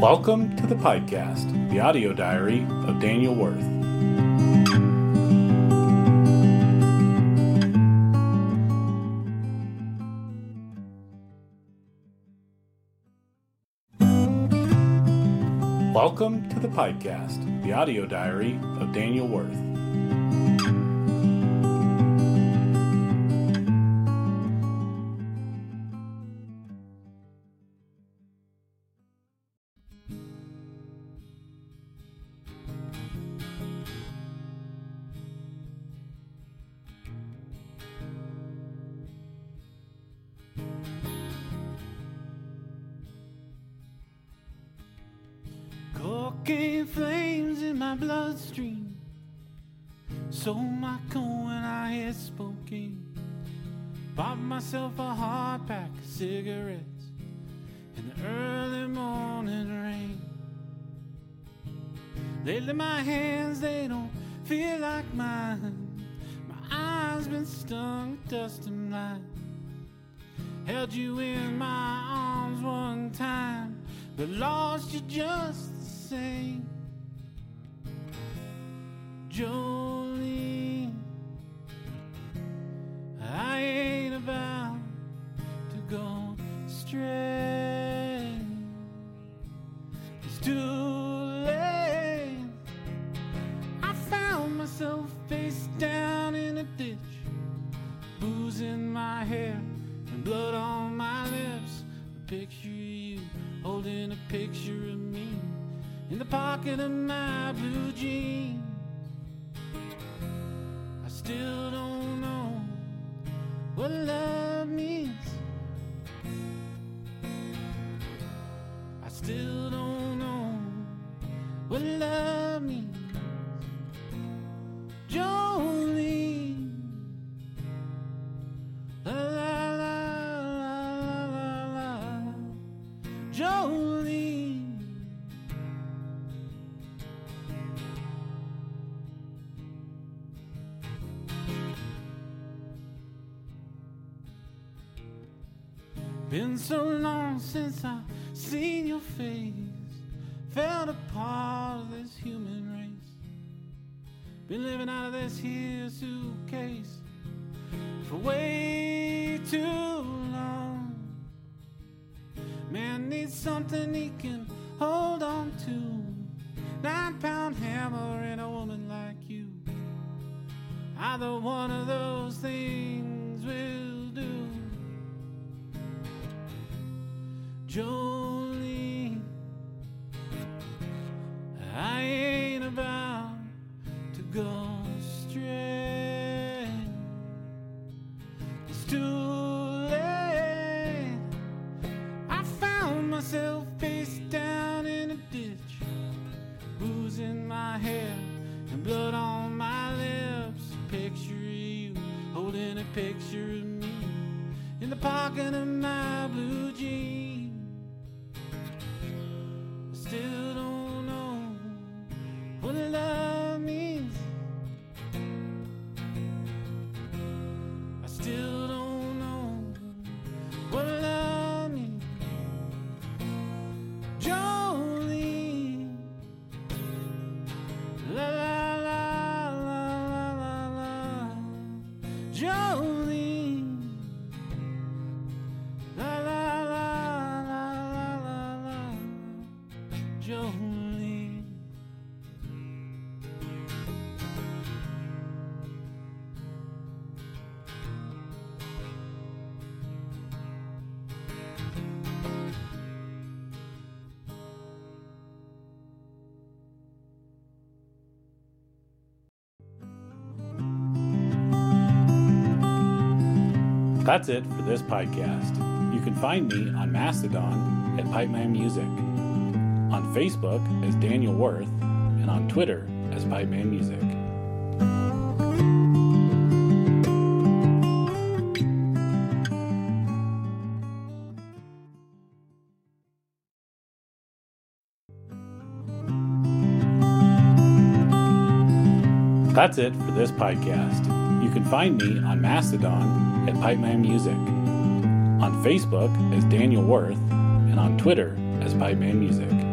Welcome to the podcast, the audio diary of Daniel Worth. Welcome to the podcast, the audio diary of Daniel Worth. Cocaine flames in my bloodstream, sold my coin when I had spoken. Bought myself a hard pack of cigarettes in the early morning rain. Lately my hands, they don't feel like mine. My eyes been stung with dust and blind. Held you in my arms one time, but lost you just the same. Jolene, I ain't about to go stray. It's too late. I found myself face down in a ditch, booze in my hair and blood on my lips. A picture of you holding a picture of me in the pocket of my blue jeans. I still don't know what love means. I still don't know what love means. Jolene, la la la la la la, Jolene. Been so long since I've seen your face, felt a part of this human race. Been living out of this here suitcase for way too long. Man needs something he can hold on to. 9-pound hammer and a woman like you. Either one of those things will do. Jolene, I ain't about to go stray. It's too late. I found myself face down in a ditch, booze in my hair and blood on my lips. A picture of you holding a picture of me in the pocket of my blue jeans. Still don't know what love means. I still don't know what love means. Jolene, la la la la la la, Jolene, la la la la la la, Jolene. That's it for this podcast. You can find me on Mastodon at Pipeman Music, on Facebook as Daniel Worth, and on Twitter as Pipeman Music. That's it for this podcast. You can find me on Mastodon at Pipeman Music, on Facebook as Daniel Worth, and on Twitter as Pipeman Music.